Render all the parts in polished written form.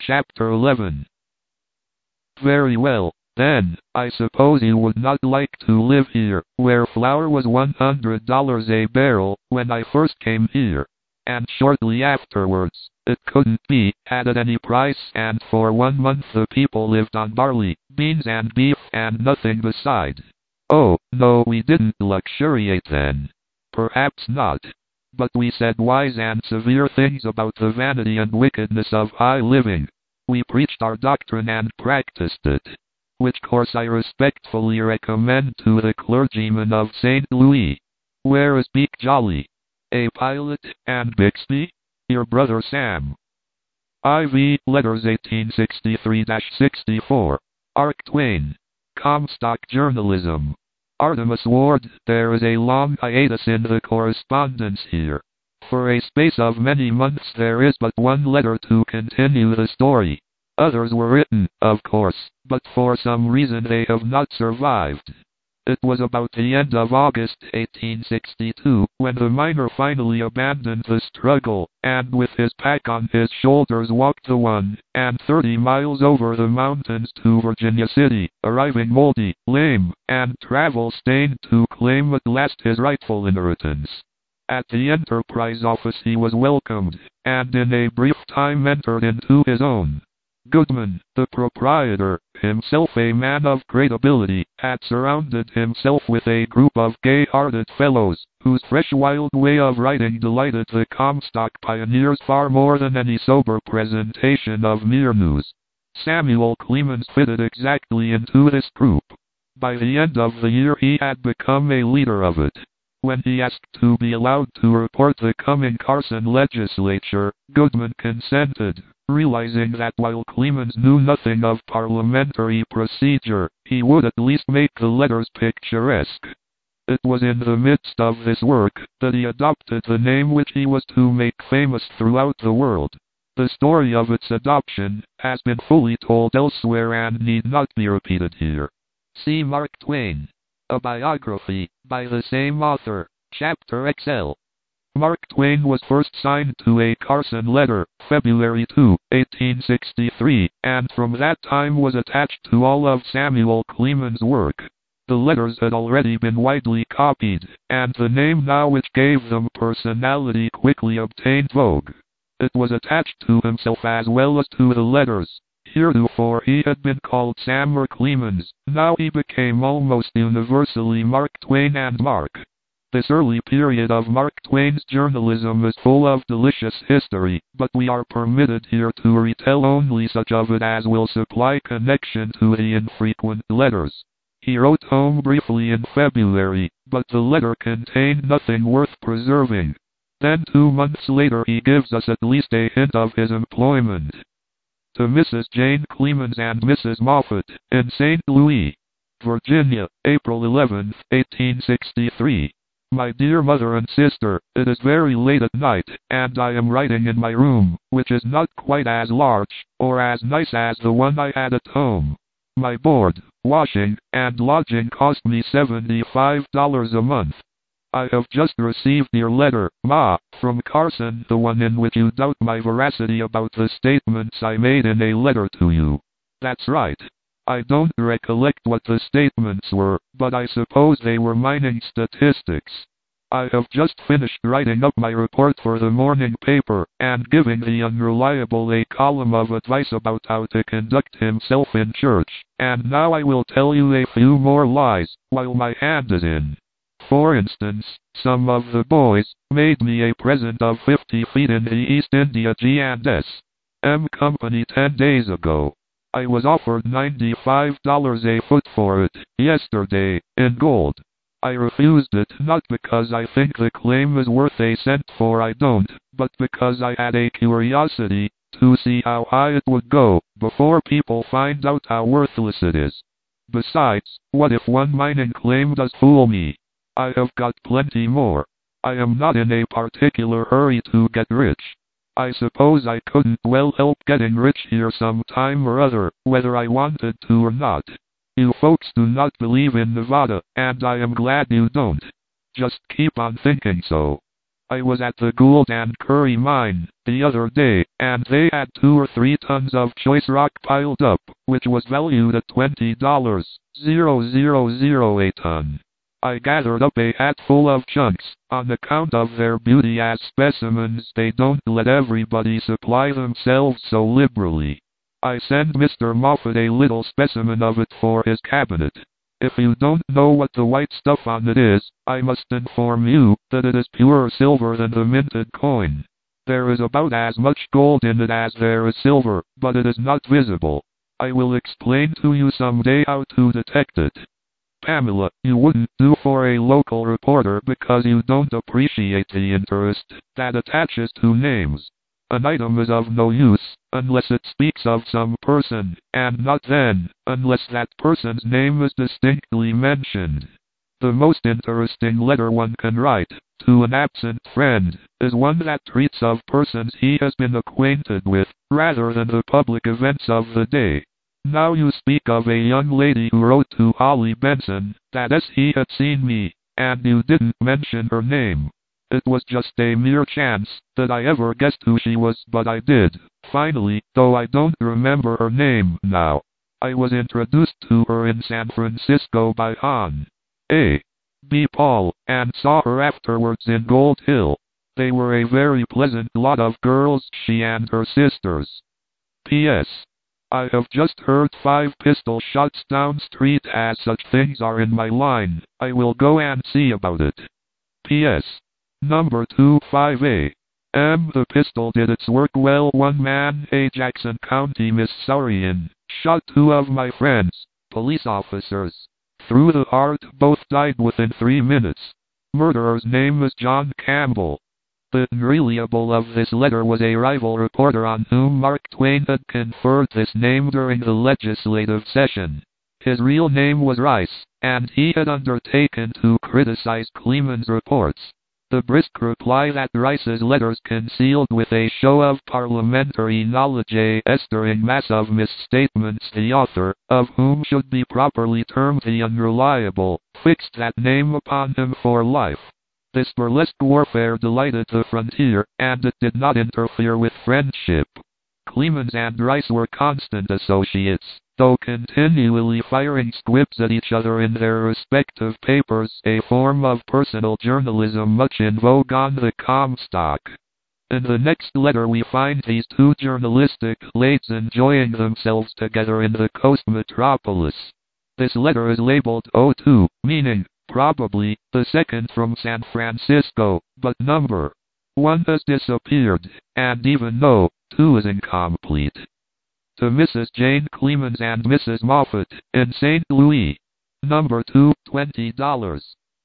Chapter 11. Very well, then, I suppose you would not like to live here, where flour was $100 a barrel, when I first came here. And shortly afterwards, it couldn't be had at any price, and for 1 month the people lived on barley, beans and beef and nothing beside. Oh, no, we didn't luxuriate then. Perhaps not. But we said wise and severe things about the vanity and wickedness of high living. We preached our doctrine and practiced it. Which course I respectfully recommend to the clergyman of St. Louis. Where is Beak Jolly? A pilot, and Bixby? Your brother Sam. IV, letters 1863-64. Ark Twain. Comstock Journalism. Artemus Ward, there is a long hiatus in the correspondence here. For a space of many months there is but one letter to continue the story. Others were written, of course, but for some reason they have not survived. It was about the end of August 1862 when the miner finally abandoned the struggle, and with his pack on his shoulders walked the 130 miles over the mountains to Virginia City, arriving moldy, lame, and travel-stained to claim at last his rightful inheritance. At the Enterprise office he was welcomed, and in a brief time entered into his own. Goodman, the proprietor, himself a man of great ability, had surrounded himself with a group of gay-hearted fellows, whose fresh wild way of writing delighted the Comstock pioneers far more than any sober presentation of mere news. Samuel Clemens fitted exactly into this group. By the end of the year he had become a leader of it. When he asked to be allowed to report the coming Carson legislature, Goodman consented, realizing that while Clemens knew nothing of parliamentary procedure, he would at least make the letters picturesque. It was in the midst of this work that he adopted the name which he was to make famous throughout the world. The story of its adoption has been fully told elsewhere and need not be repeated here. See Mark Twain. A biography, by the same author, Chapter XL. Mark Twain was first signed to a Carson letter, February 2, 1863, and from that time was attached to all of Samuel Clemens' work. The letters had already been widely copied, and the name now which gave them personality quickly obtained vogue. It was attached to himself as well as to the letters. Heretofore he had been called Sam or Clemens, now he became almost universally Mark Twain and Mark. This early period of Mark Twain's journalism is full of delicious history, but we are permitted here to retell only such of it as will supply connection to the infrequent letters. He wrote home briefly in February, but the letter contained nothing worth preserving. Then 2 months later he gives us at least a hint of his employment. To Mrs. Jane Clemens and Mrs. Moffat, in St. Louis, Virginia, April 11, 1863. My dear mother and sister, it is very late at night, and I am writing in my room, which is not quite as large, or as nice as the one I had at home. My board, washing, and lodging cost me $75 a month. I have just received your letter, Ma, from Carson, the one in which you doubt my veracity about the statements I made in a letter to you. That's right. I don't recollect what the statements were, but I suppose they were mining statistics. I have just finished writing up my report for the morning paper, and giving the unreliable a column of advice about how to conduct himself in church, and now I will tell you a few more lies, while my hand is in. For instance, some of the boys made me a present of 50 feet in the East India G&S.M. Company 10 days ago. I was offered $95 a foot for it, yesterday, in gold. I refused it not because I think the claim is worth a cent, for I don't, but because I had a curiosity to see how high it would go before people find out how worthless it is. Besides, what if one mining claim does fool me? I have got plenty more. I am not in a particular hurry to get rich. I suppose I couldn't well help getting rich here some time or other, whether I wanted to or not. You folks do not believe in Nevada, and I am glad you don't. Just keep on thinking so. I was at the Gould and Curry mine the other day, and they had 2 or 3 tons of choice rock piled up, which was valued at $20,000 a ton. I gathered up a hatful of chunks. On account of their beauty as specimens, they don't let everybody supply themselves so liberally. I sent Mr. Moffat a little specimen of it for his cabinet. If you don't know what the white stuff on it is, I must inform you that it is purer silver than the minted coin. There is about as much gold in it as there is silver, but it is not visible. I will explain to you someday how to detect it. Pamela, you wouldn't do for a local reporter because you don't appreciate the interest that attaches to names. An item is of no use unless it speaks of some person, and not then, unless that person's name is distinctly mentioned. The most interesting letter one can write to an absent friend is one that treats of persons he has been acquainted with, rather than the public events of the day. Now you speak of a young lady who wrote to Holly Benson that he had seen me, and you didn't mention her name. It was just a mere chance that I ever guessed who she was, but I did. Finally, though I don't remember her name now. I was introduced to her in San Francisco by Hon. A. B. Paul, and saw her afterwards in Gold Hill. They were a very pleasant lot of girls, she and her sisters. P.S. I have just heard 5 pistol shots down street. As such things are in my line, I will go and see about it. P.S. Number 25A. The pistol did its work well. One man, a Jackson County, Missourian, shot 2 of my friends, police officers, through the heart. Both died within 3 minutes. Murderer's name is John Campbell. The unreliable of this letter was a rival reporter on whom Mark Twain had conferred this name during the legislative session. His real name was Rice, and he had undertaken to criticize Clemen's reports. The brisk reply that Rice's letters concealed with a show of parliamentary knowledge a stirring mass of misstatements, the author, of whom should be properly termed the unreliable, fixed that name upon him for life. This burlesque warfare delighted the frontier, and it did not interfere with friendship. Clemens and Rice were constant associates, though continually firing squibs at each other in their respective papers, a form of personal journalism much in vogue on the Comstock. In the next letter we find these 2 journalistic ladies enjoying themselves together in the coast metropolis. This letter is labeled O2, meaning, probably, the second from San Francisco, but number 1 has disappeared, and even though 2 is incomplete. To Mrs. Jane Clemens and Mrs. Moffat, in St. Louis. Number 2, $20.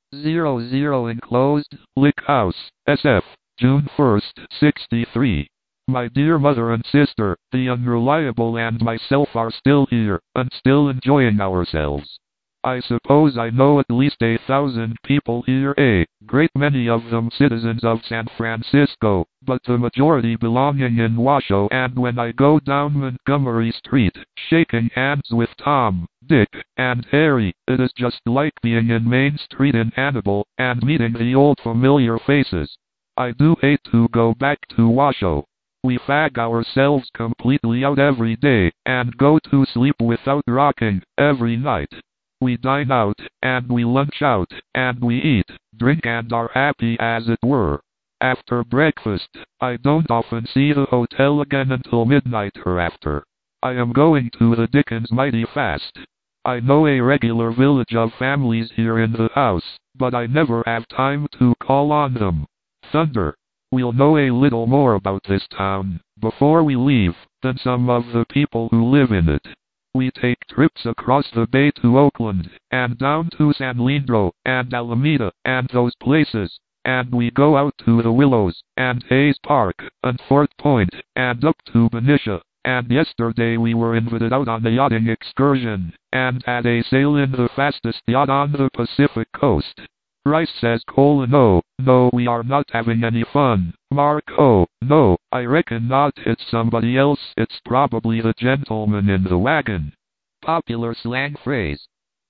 00 enclosed, Lick House, SF, June 1st, '63. My dear mother and sister, the unreliable and myself are still here, and still enjoying ourselves. I suppose I know at least 1,000 people here, a great many of them citizens of San Francisco, but the majority belonging in Washoe, and when I go down Montgomery Street, shaking hands with Tom, Dick, and Harry, it is just like being in Main Street in Hannibal, and meeting the old familiar faces. I do hate to go back to Washoe. We fag ourselves completely out every day, and go to sleep without rocking, every night. We dine out, and we lunch out, and we eat, drink, and are happy, as it were. After breakfast, I don't often see the hotel again until midnight or after. I am going to the Dickens mighty fast. I know a regular village of families here in the house, but I never have time to call on them. Thunder. We'll know a little more about this town, before we leave, than some of the people who live in it. We take trips across the bay to Oakland, and down to San Leandro, and Alameda, and those places, and we go out to the Willows, and Hayes Park, and Fort Point, and up to Benicia, and yesterday we were invited out on a yachting excursion, and had a sail in the fastest yacht on the Pacific coast. Rice says, no, we are not having any fun. Mark, no, I reckon not. It's somebody else. It's probably the gentleman in the wagon. Popular slang phrase.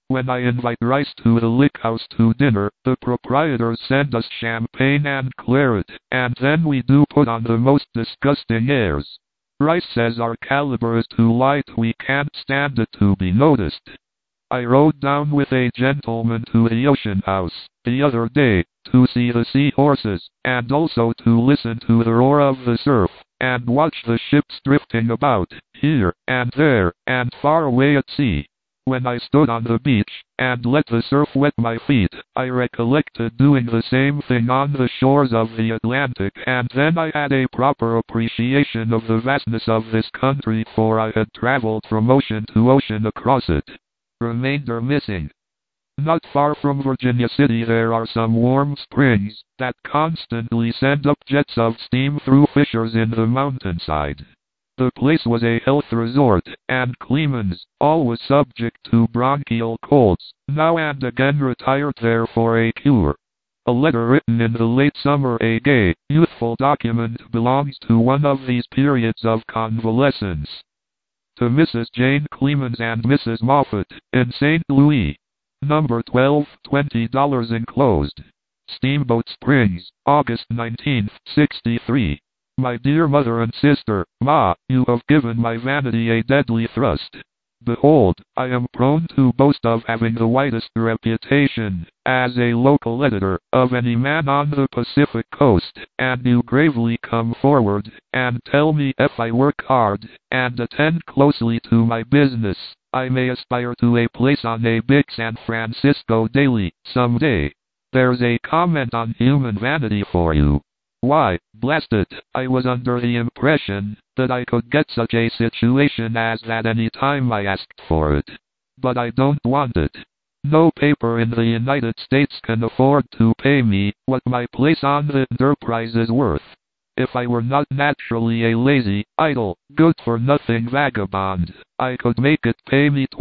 When I invite Rice to the Lick House to dinner, the proprietors send us champagne and claret, and then we do put on the most disgusting airs. Rice says our caliber is too light, we can't stand it to be noticed. I rode down with a gentleman to the Ocean House the other day, to see the seahorses, and also to listen to the roar of the surf, and watch the ships drifting about, here, and there, and far away at sea. When I stood on the beach, and let the surf wet my feet, I recollected doing the same thing on the shores of the Atlantic, and then I had a proper appreciation of the vastness of this country, for I had traveled from ocean to ocean across it. Remainder missing. Not far from Virginia City there are some warm springs that constantly send up jets of steam through fissures in the mountainside. The place was a health resort, and Clemens, always subject to bronchial colds, now and again retired there for a cure. A letter written in the late summer, a gay, youthful document, belongs to one of these periods of convalescence. To Mrs. Jane Clemens and Mrs. Moffat, in St. Louis. Number 12, $20 enclosed. Steamboat Springs, August 19, '63. My dear mother and sister, Ma, you have given my vanity a deadly thrust. Behold, I am prone to boast of having the widest reputation, as a local editor, of any man on the Pacific coast, and you gravely come forward, and tell me if I work hard, and attend closely to my business, I may aspire to a place on a big San Francisco daily, some day. There's a comment on human vanity for you. Why, blast it, I was under the impression that I could get such a situation as that any time I asked for it. But I don't want it. No paper in the United States can afford to pay me what my place on the Enterprise is worth. If I were not naturally a lazy, idle, good-for-nothing vagabond, I could make it pay me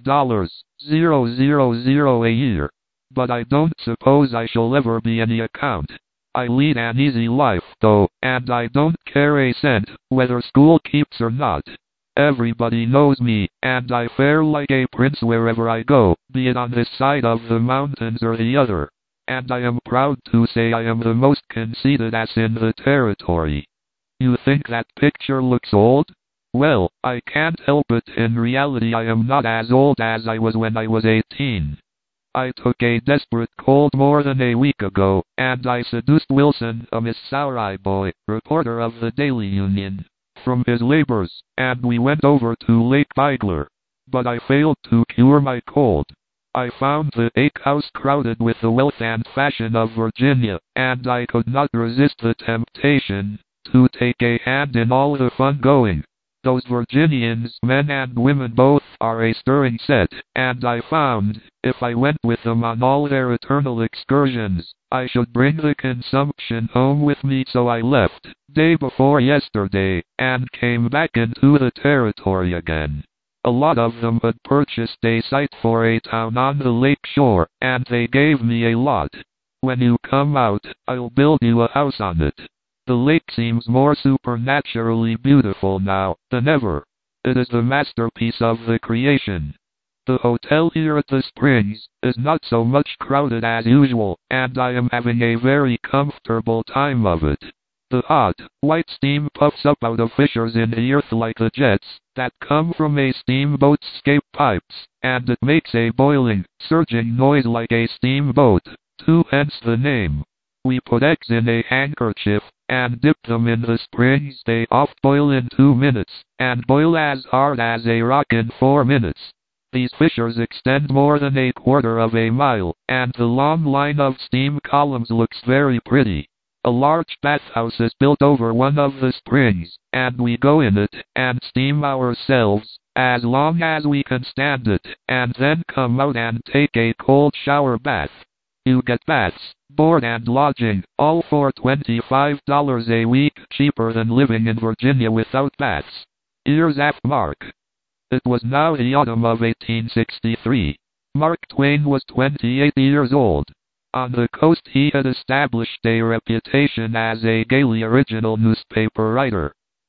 $20,000 a year. But I don't suppose I shall ever be any account. I lead an easy life, though, and I don't care a cent, whether school keeps or not. Everybody knows me, and I fare like a prince wherever I go, be it on this side of the mountains or the other. And I am proud to say I am the most conceited ass in the territory. You think that picture looks old? Well, I can't help it. In reality I am not as old as I was when I was 18. I took a desperate cold more than a week ago, and I seduced Wilson, a Missouri boy, reporter of the Daily Union, from his labors, and we went over to Lake Bigler. But I failed to cure my cold. I found the Lake House crowded with the wealth and fashion of Virginia, and I could not resist the temptation to take a hand in all the fun going. Those Virginians, men and women both, are a stirring set, and I found, if I went with them on all their eternal excursions, I should bring the consumption home with me, so I left, day before yesterday, and came back into the territory again. A lot of them had purchased a site for a town on the lake shore, and they gave me a lot. When you come out, I'll build you a house on it. The lake seems more supernaturally beautiful now than ever. It is the masterpiece of the creation. The hotel here at the Springs is not so much crowded as usual, and I am having a very comfortable time of it. The hot, white steam puffs up out of fissures in the earth like the jets that come from a steamboat's escape pipes, and it makes a boiling, surging noise like a steamboat, hence the name. We put eggs in a handkerchief, and dip them in the springs. They oft boil in 2 minutes, and boil as hard as a rock in 4 minutes. These fissures extend more than a quarter of a mile, and the long line of steam columns looks very pretty. A large bathhouse is built over one of the springs, and we go in it, and steam ourselves, as long as we can stand it, and then come out and take a cold shower bath. You get baths, board and lodging, all for $25 a week, cheaper than living in Virginia without baths. Here's F. Mark. It was now the autumn of 1863. Mark Twain was 28 years old. On the coast he had established a reputation as a gaily original newspaper writer.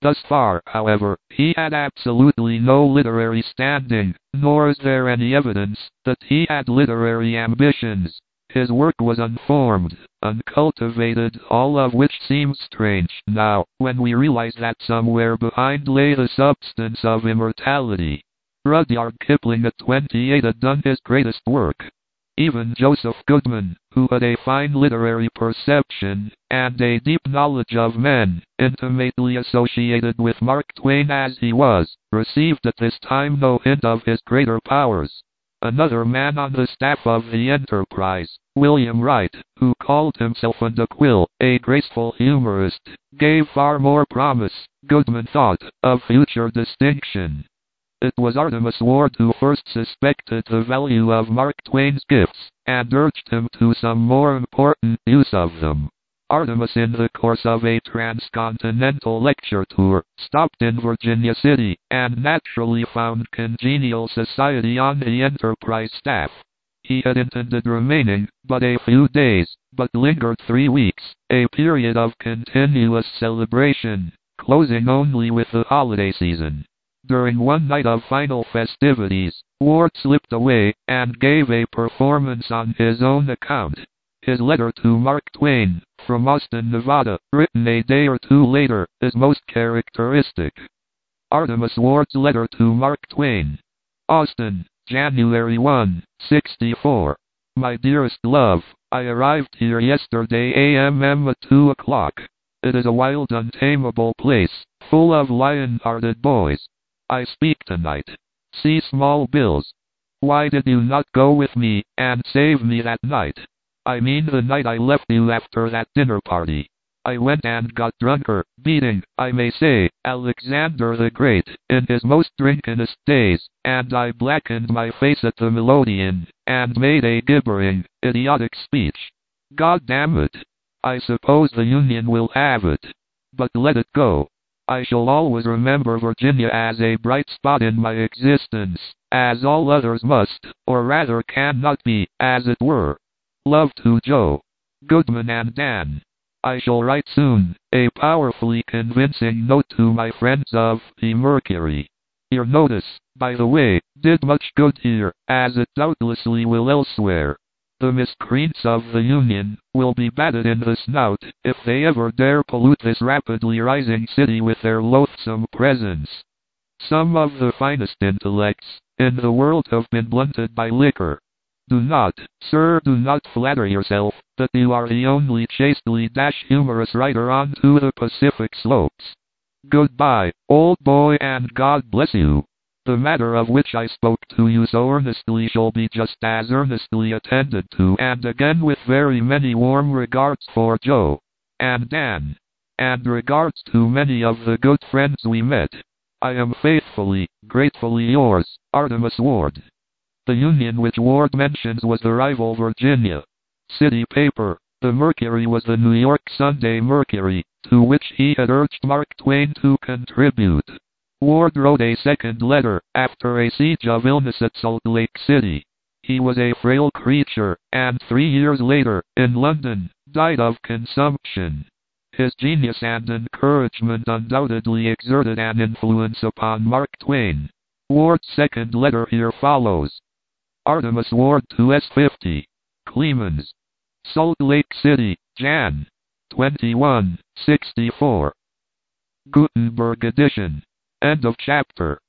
Thus far, however, he had absolutely no literary standing, nor is there any evidence that he had literary ambitions. His work was unformed, uncultivated, all of which seems strange now, when we realize that somewhere behind lay the substance of immortality. Rudyard Kipling at 28 had done his greatest work. Even Joseph Goodman, who had a fine literary perception, and a deep knowledge of men, intimately associated with Mark Twain as he was, received at this time no hint of his greater powers. Another man on the staff of the Enterprise, William Wright, who called himself a quill, a graceful humorist, gave far more promise, Goodman thought, of future distinction. It was Artemus Ward who first suspected the value of Mark Twain's gifts, and urged him to some more important use of them. Artemus, in the course of a transcontinental lecture tour, stopped in Virginia City, and naturally found congenial society on the Enterprise staff. He had intended remaining but a few days, but lingered 3 weeks, a period of continuous celebration, closing only with the holiday season. During one night of final festivities, Ward slipped away, and gave a performance on his own account. His letter to Mark Twain, from Austin, Nevada, written a day or two later, is most characteristic. Artemus Ward's letter to Mark Twain. Austin, January 1, '64. My dearest love, I arrived here yesterday a.m. at 2 o'clock. It is a wild, untamable place, full of lion-hearted boys. I speak tonight. See small bills. Why did you not go with me, and save me that night? I mean the night I left you after that dinner party. I went and got drunker, beating, I may say, Alexander the Great, in his most drinkenest days, and I blackened my face at the Melodeon, and made a gibbering, idiotic speech. God damn it. I suppose the Union will have it. But let it go. I shall always remember Virginia as a bright spot in my existence, as all others must, or rather cannot be, as it were. Love to Joe, Goodman and Dan. I shall write soon, a powerfully convincing note to my friends of the Mercury. Your notice, by the way, did much good here, as it doubtlessly will elsewhere. The miscreants of the Union will be batted in the snout if they ever dare pollute this rapidly rising city with their loathsome presence. Some of the finest intellects in the world have been blunted by liquor. Do not, sir, do not flatter yourself that you are the only chastely humorous writer on to the Pacific slopes. Goodbye, old boy, and God bless you. The matter of which I spoke to you so earnestly shall be just as earnestly attended to, and again with very many warm regards for Joe and Dan, and regards to many of the good friends we met. I am faithfully, gratefully yours, Artemus Ward. The Union which Ward mentions was the rival Virginia City paper. The Mercury was the New York Sunday Mercury, to which he had urged Mark Twain to contribute. Ward wrote a second letter after a siege of illness at Salt Lake City. He was a frail creature, and 3 years later, in London, died of consumption. His genius and encouragement undoubtedly exerted an influence upon Mark Twain. Ward's second letter here follows. Artemus Ward to S50. Clemens. Salt Lake City, Jan. 21, '64. Gutenberg edition. End of chapter.